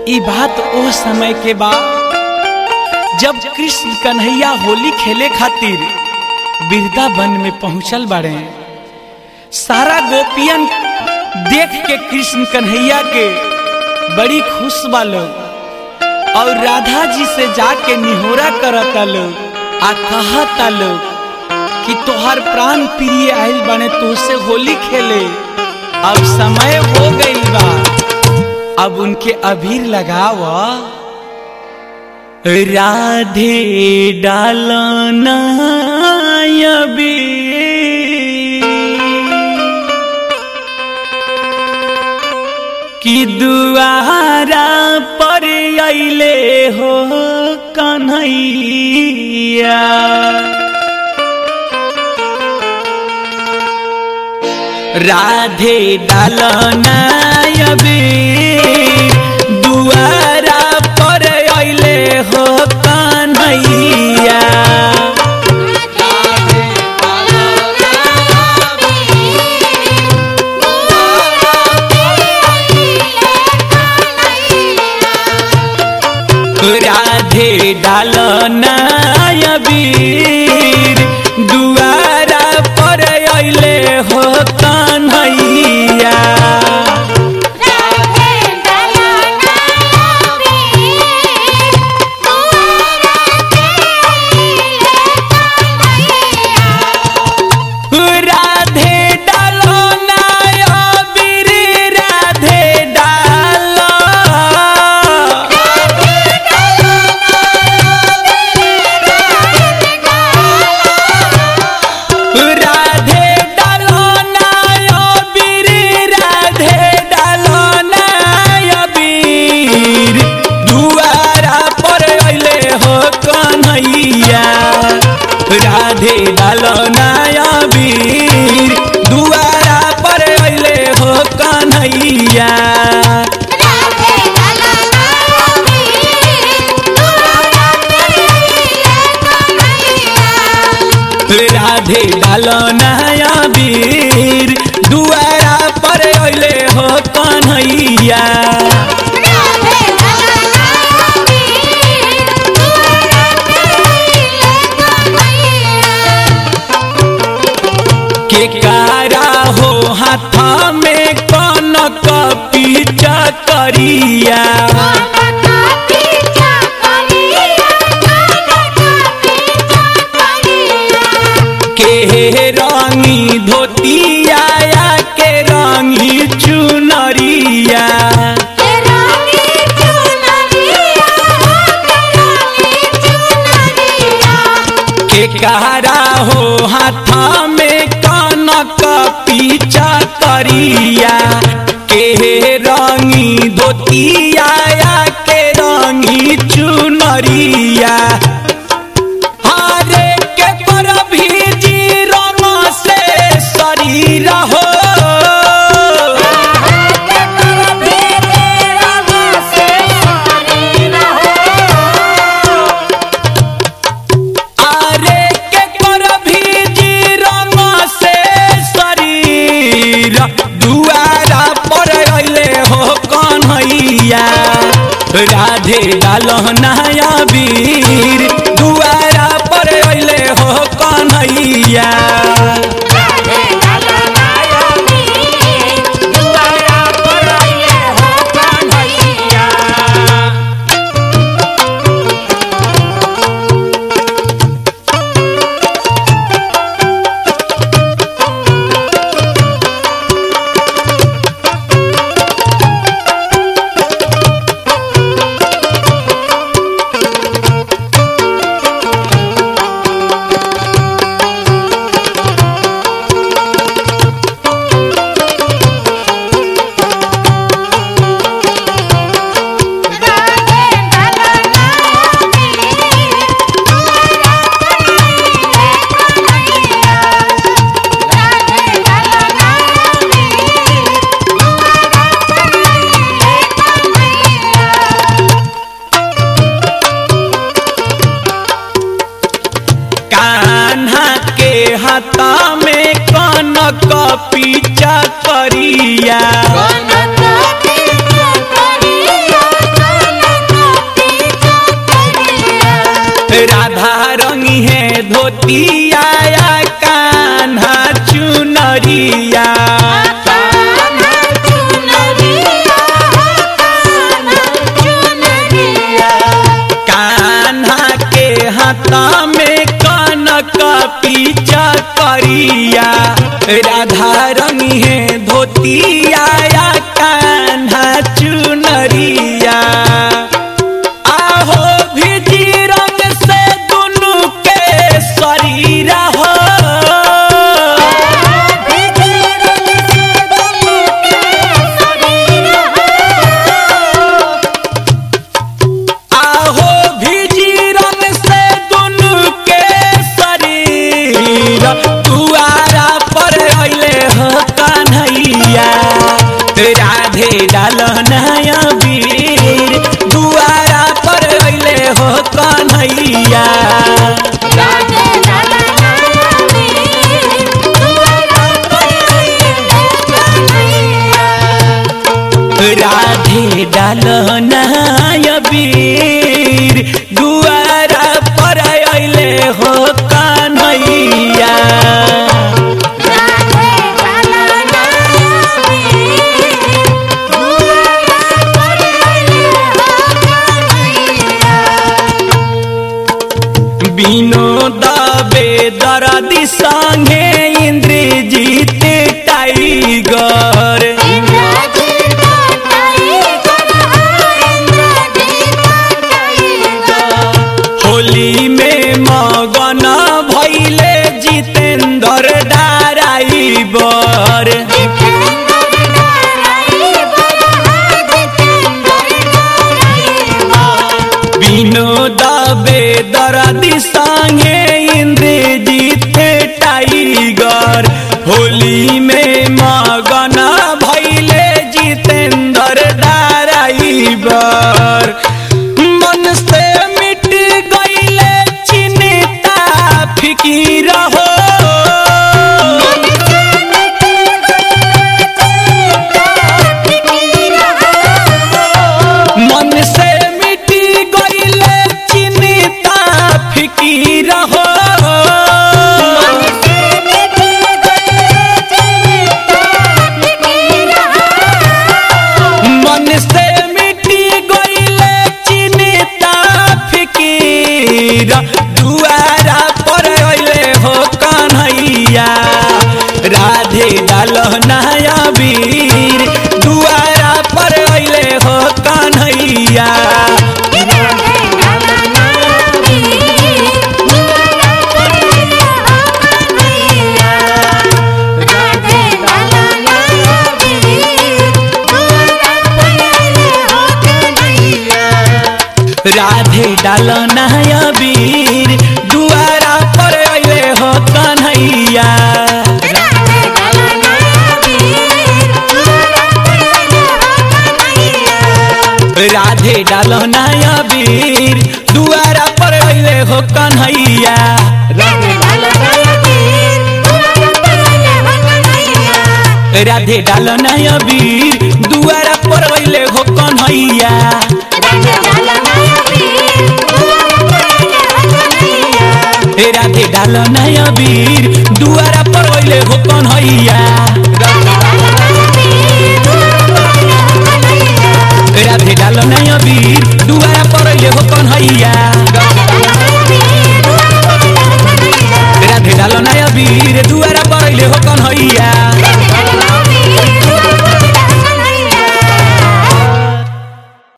ई बात ओ समय के बाद जब कृष्ण कन्हैया होली खेले खातिर वृंदावन में पहुंचल बाड़े। सारा गोपियन देख के कृष्ण कन्हैया के बड़ी खुश बा लोग और राधा जी से जाके निहोरा करता लोग आ कहता लोग कि तोहर प्राण प्रिय आइल बने तुझसे होली खेले। अब समय हो गई बा, अब उनके अबीर लगावा। राधे डालना अबीर कि दुआरा पर अइले हो कन्हैया। राधे डालना अबीर दुआरा पर अइले हो कन्हैया। राधे डालना अबीर दुआरा पर अइले हो कन्हैया। राधे डालना अबीर दुआरा पर अइले हो कन्हैया। राधे डालना अबीर दुआरा पर अइले हो कन्हैया। के कारा हो हाथ में कनक पीछा करिया। के रंगी धोतिया के रंगी चुनरिया। के कारा हो हाथ में कनक पीछा करिया। के रंगी धोतिया के रंगी चुनरिया। हरे के पर भीजी रंग से शरीर हो। दुआरा पर अइले हो कन्हैया। राधे डालना अबीर दुआरा पर अइले हो कन्हैया। हाथा में कनक पीछा करिया। धोतिया कान्हा चुनरिया कान्हा के हाथ में कनक पीछा करिया राधा रंगी है धोतिया कान्हा चुनरिया आहो भिजी रंग से दुनु के शरीर हो आहो भिजी रंग से दुनु के शरीर दुआरा पर अइले हो कन्हैया राधे डालनाया वीर दुआरा पर अइले हो कन्हैया राधे डालनाया वीर दुआरा पर अइले हो कन्हैया विनोद बेदर्दी संगे इंद्रजीत टाइगर होली में मगन भइले जितेंद्र ड्राइवर विनोद बेदर्दी संगे इंद्रजीत टाइगर होली में मगन भइले जितेंद्र ड्राइवर मन से मिट गइले चिंता फिकीर हो मन से मिट गइले चिंता फिकीर हो मन से मिट गइले चिंता फिकीर दुआरा पर अइले हो कन्हैया राधे डालनाया वीर दुआरा पर अइले हो कन्हैया राधे डालनाया वीर दुआरा पर अइले हो कन्हैया राधे डालनाया वीर दुआरा पर अइले हो कन्हैया राधे डालनाया वीर दुआरा पर अइले हो कन्हैया राधे डालनाया वीर दुआरा पर अइले हो कन्हैया